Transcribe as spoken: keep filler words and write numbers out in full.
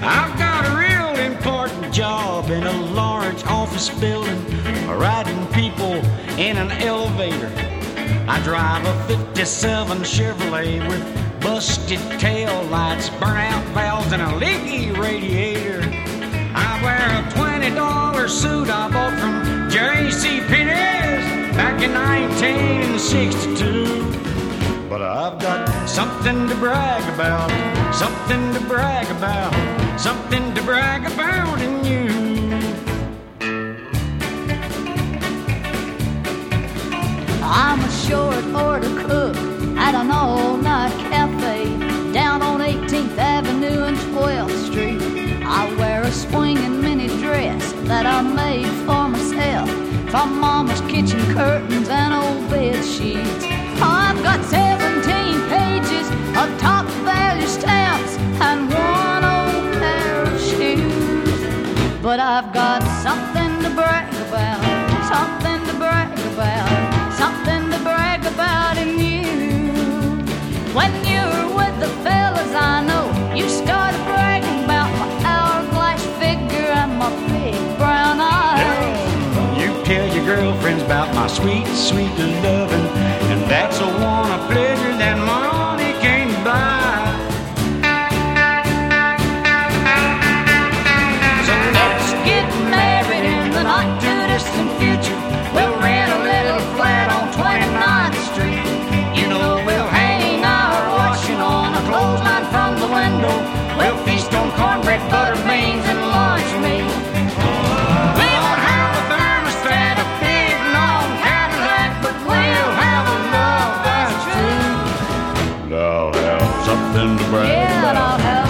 I've got a real important job in a large office building, riding people in an elevator. I drive a fifty-seven Chevrolet with busted tail lights, burnout valves, and a leaky radiator. I wear a twenty dollar suit I bought from J C Penney's back in nineteen sixty-two. But I've got something to brag about, something to brag about, something to brag about in you. I'm a short order cook at an all-night cafe down on eighteenth Avenue and twelfth Street. I wear a swinging mini dress that I made for myself from Mama's kitchen curtains and old bed sheets. I've got seventeen pages of top value stamps and one old pair of shoes. But I've got something to brag about, something to brag about, something to brag about in you. When you're with the fellas I know, you started bragging about my hourglass figure and my big brown eyes. You tell your girlfriends about my sweet, sweet loving, and that's a one of pleasure that money can't buy. So let's get married in the not too distant future. We'll rent a little flat on twenty-ninth Street. You know we'll hang our washing on a clothesline from the window. We'll feast on cornbread, butter, beans, and lunch meat. We won't have a thermostat, a big long Cadillac, but we'll have a love that's true. And I'll have something to brag Yeah, and about. I'll have